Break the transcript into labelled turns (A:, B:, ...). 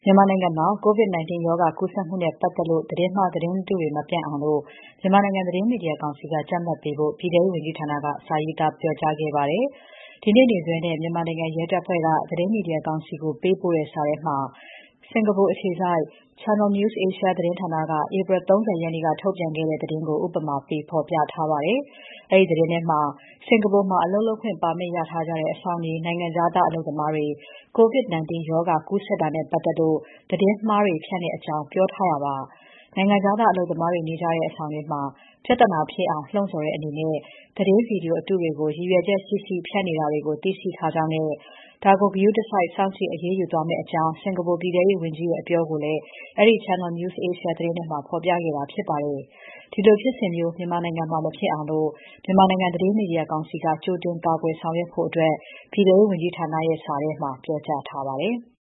A: မြန်မာနိုင်ငံမှာ COVID-19 ရောဂါကူးစက်မှုနဲ့ပတ်သက်လို့ သတင်းမှား၊ သတင်းတုတွေ မပြန့်အောင် မြန်မာနိုင်ငံသတင်းမီဒီယာကောင်စီက ကြပ်မတ်ပေးဖို့ ပြည်ထဲရေးဝန်ကြီးဌာနက စာရေးသားပြောကြားခဲ့ပါတယ်။ ဒီနေ့နေ့စွဲနဲ့ မြန်မာနိုင်ငံရဲတပ်ဖွဲ့က သတင်းမီဒီယာကောင်စီကိုပေးပို့တဲ့စာထဲမှာ စင်္ကာပူအခြေစိုက် Channel News Asia သတင်းဌာနက ဧပြီ ၃၀ ရက်နေ့က ထုတ်ပြန်ခဲ့တဲ့သတင်းကို ဥပမာပေးဖော်ပြထားပါတယ်။ အဲဒီသတင်းထဲမှာ စင်္ကာပူမှာ အလုပ်လုပ်ခွင့်ပါမစ်ရထားကြတဲ့ အဆောင်နေ နိုင်ငံခြားသားအလုပ်သမားတွေ COVID-19 ရောဂါကူးစက်တာနဲ့ပတ်သက်လို့ သတင်းမှားတွေဖြန့်တဲ့အကြောင်း ပြောထားတာပါ။ နိုင်ငံခြားသားအလုပ်သမားတွေနေကြတဲ့ အဆောင်တွေမှာ ပြဿနာဖြစ်အောင် လှုံ့ဆော်တဲ့အနေနဲ့ သတင်း ဗီဒီယိုအတုတွေကို ရည်ရွယ်ချက်ရှိရှိ ဖြန့်နေတာကို သိရှိထားကြောင်းနဲ့ ဒါကို ဂရုတစိုက် စောင့်ကြည့်အရေးယူသွားမယ့်အကြောင်း စင်္ကာပူပြည်ထဲရေးဝန်ကြီးရဲ့ အပြောကိုလည်း အဲဒီ Channel News Asia သတင်းထဲမှာ ဖော်ပြခဲ့တာဖြစ်ပါတယ်။ ဒီလိုဖြစ်စဉ်မျိုး မြန်မာနိုင်ငံမှာ မဖြစ်အောင် မြန်မာနိုင်ငံသတင်းမီဒီယာကောင်စီက ကြိုတင်ကာကွယ်ဆောင်ရွက်ဖို့ ပြည်ထဲရေးဝန်ကြီးဌာနရဲ့စာထဲမှာ ပြောကြားထားပါတယ်။